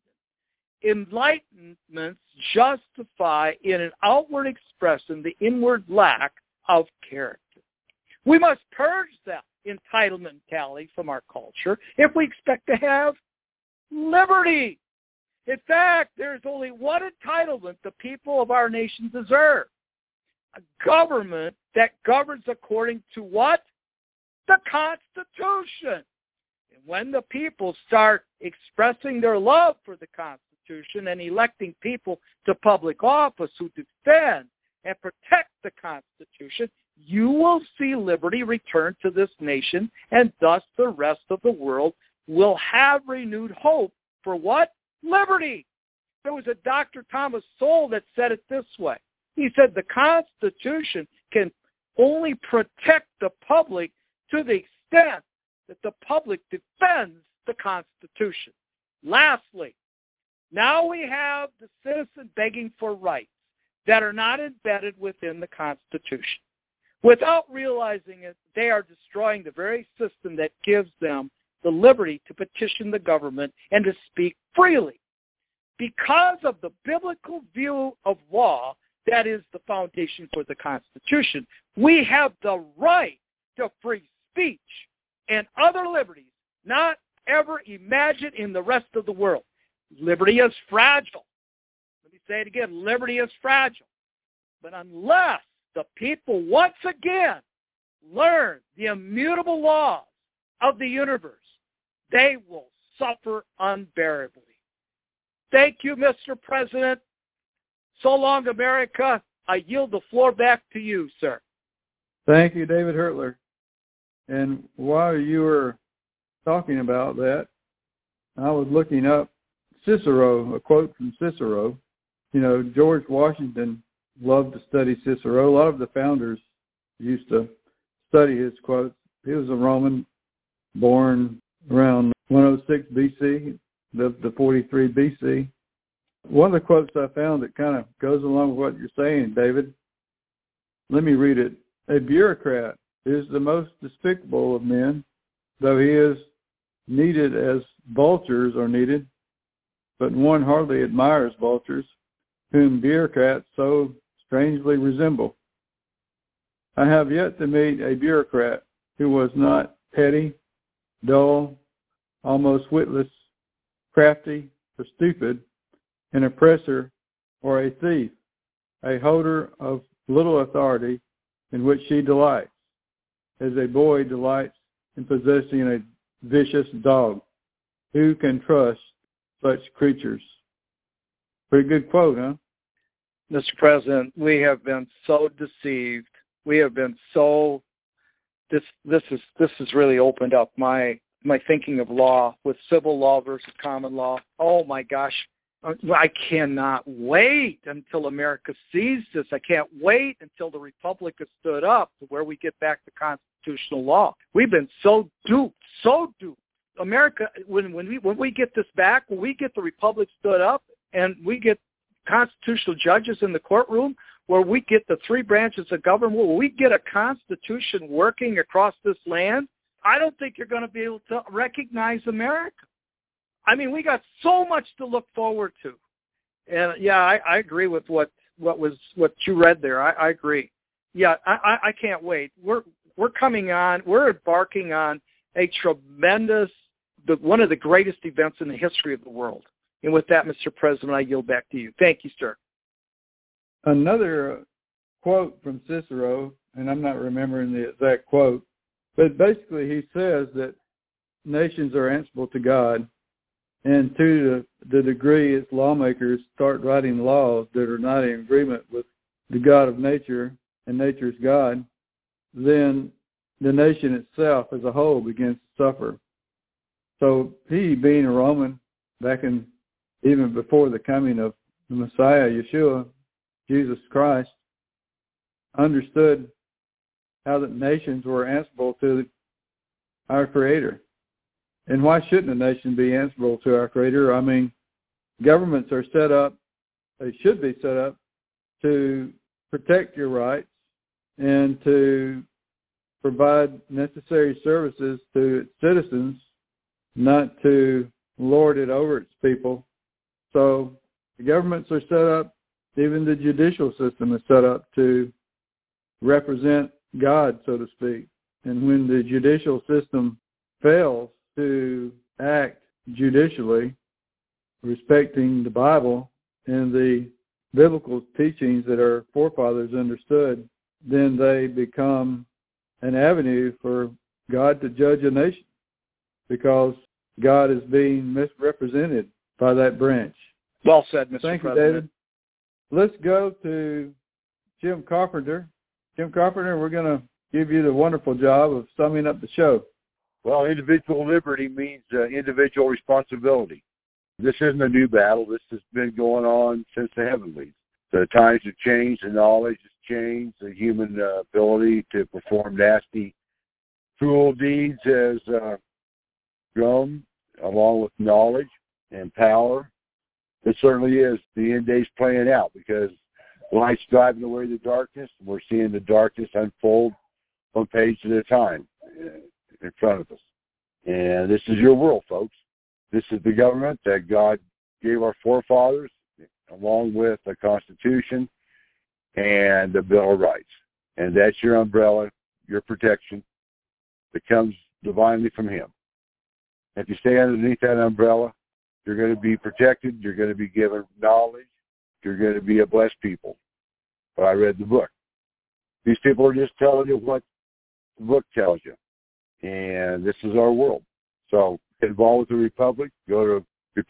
Enlightenments justify in an outward expression the inward lack of character. We must purge that entitlement mentality from our culture if we expect to have liberty. In fact, there is only one entitlement the people of our nation deserve: a government that governs according to what? The Constitution. And when the people start expressing their love for the Constitution and electing people to public office who defend and protect the Constitution, you will see liberty return to this nation, and thus the rest of the world will have renewed hope for what? Liberty. There was a Dr. Thomas Sowell that said it this way. He said the Constitution can only protect the public to the extent that the public defends the Constitution. Lastly, now we have the citizen begging for rights that are not embedded within the Constitution. Without realizing it, they are destroying the very system that gives them the liberty to petition the government and to speak freely. Because of the biblical view of law, that is the foundation for the Constitution, we have the right to free speech and other liberties not ever imagined in the rest of the world. Liberty is fragile. Let me say it again. Liberty is fragile. But unless the people once again learn the immutable laws of the universe, they will suffer unbearably. Thank you, Mr. President. So long, America. I yield the floor back to you, sir. Thank you, David Hertler. And while you were talking about that, I was looking up Cicero, a quote from Cicero. You know, George Washington loved to study Cicero. A lot of the founders used to study his quotes. He was a Roman, born around 106 B.C., lived to 43 B.C. One of the quotes I found that kind of goes along with what you're saying, David. Let me read it. A bureaucrat is the most despicable of men, though he is needed as vultures are needed, but one hardly admires vultures, whom bureaucrats so strangely resemble. I have yet to meet a bureaucrat who was not petty, dull, almost witless, crafty, or stupid, an oppressor, or a thief, a holder of little authority in which she delights, as a boy delights in possessing a vicious dog. Who can trust such creatures? Pretty good quote, huh? Mr. President, we have been so deceived. We have been so. This has really opened up my thinking of law with civil law versus common law. Oh my gosh, I cannot wait until America sees this. I can't wait until the Republic has stood up to where we get back to constitutional law. We've been so duped. America, when we get this back, when we get the Republic stood up and we get constitutional judges in the courtroom, where we get the three branches of government, where we get a constitution working across this land, I don't think you're going to be able to recognize America. I mean, we got so much to look forward to. And, yeah, I agree with what you read there. I agree. Yeah, I can't wait. We're embarking on a tremendous, one of the greatest events in the history of the world. And with that, Mr. President, I yield back to you. Thank you, sir. Another quote from Cicero, and I'm not remembering the exact quote, but basically he says that nations are answerable to God, and to the degree its lawmakers start writing laws that are not in agreement with the God of nature and nature's God, then the nation itself as a whole begins to suffer. So he, being a Roman, back in even before the coming of the Messiah, Yeshua, Jesus Christ, understood how the nations were answerable to our Creator. And why shouldn't a nation be answerable to our Creator? I mean, governments are set up, they should be set up to protect your rights and to provide necessary services to its citizens, not to lord it over its people. So the governments are set up, even the judicial system is set up to represent God, so to speak. And when the judicial system fails to act judicially, respecting the Bible and the biblical teachings that our forefathers understood, then they become an avenue for God to judge a nation, because God is being misrepresented by that branch. Well said, Mr. Thank President. you, David. Let's go to Jim Carpenter. Jim Carpenter, we're going to give you the wonderful job of summing up the show. Well, individual liberty means individual responsibility. This isn't a new battle. This has been going on since the heavenlies. The times have changed. The knowledge has changed. The human ability to perform nasty, cruel deeds has grown along with knowledge and power. It certainly is. The end day's playing out because light's driving away the darkness. We're seeing the darkness unfold one page at a time in front of us. And this is your world, folks. This is the government that God gave our forefathers, along with the Constitution and the Bill of Rights. And that's your umbrella, your protection that comes divinely from Him. If you stay underneath that umbrella, you're going to be protected. You're going to be given knowledge. You're going to be a blessed people. But I read the book. These people are just telling you what the book tells you. And this is our world. So get involved with the Republic. Go to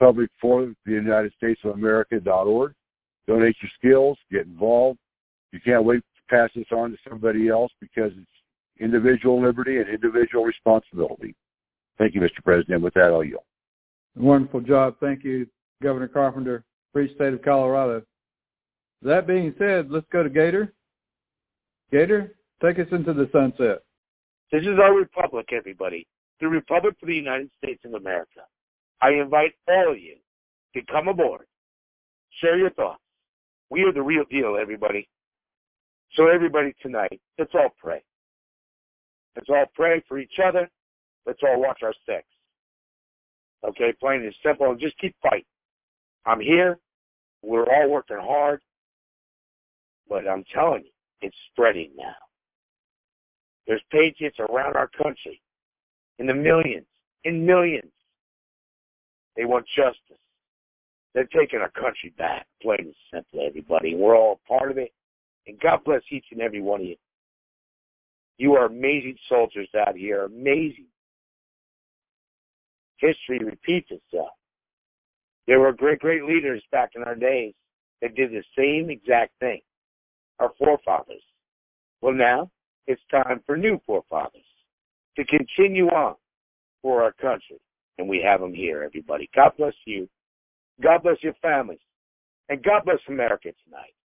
republicfortheunitedstatesofamerica.org. Donate your skills. Get involved. You can't wait to pass this on to somebody else because it's individual liberty and individual responsibility. Thank you, Mr. President. With that, I'll yield. Wonderful job. Thank you, Governor Carpenter, free state of Colorado. That being said, let's go to Gator. Gator, take us into the sunset. This is our republic, everybody. The Republic for the United States of America. I invite all of you to come aboard. Share your thoughts. We are the real deal, everybody. So everybody tonight, let's all pray. Let's all pray for each other. Let's all watch our sex. Okay, plain and simple, and just keep fighting. I'm here. We're all working hard. But I'm telling you, it's spreading now. There's patriots around our country in the millions, They want justice. They're taking our country back, plain and simple, everybody. We're all a part of it. And God bless each and every one of you. You are amazing soldiers out here, amazing. History repeats itself. There were great leaders back in our days that did the same exact thing, our forefathers. Well, now it's time for new forefathers to continue on for our country. And we have them here, everybody. God bless you. God bless your families. And God bless America tonight.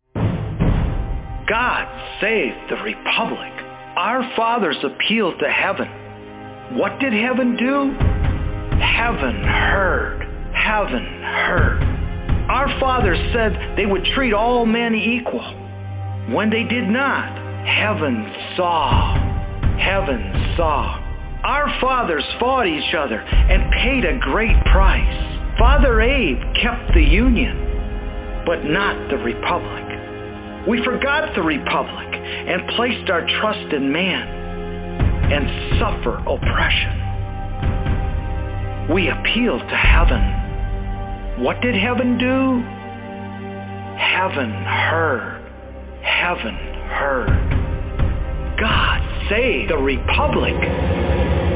God save the Republic. Our fathers appealed to heaven. What did heaven do? Heaven heard. Heaven heard. Our fathers said they would treat all men equal. When they did not, heaven saw. Heaven saw. Our fathers fought each other and paid a great price. Father Abe kept the Union, but not the Republic. We forgot the Republic and placed our trust in man and suffer oppression. We appealed to heaven. What did heaven do? Heaven heard. Heaven heard. God save the Republic.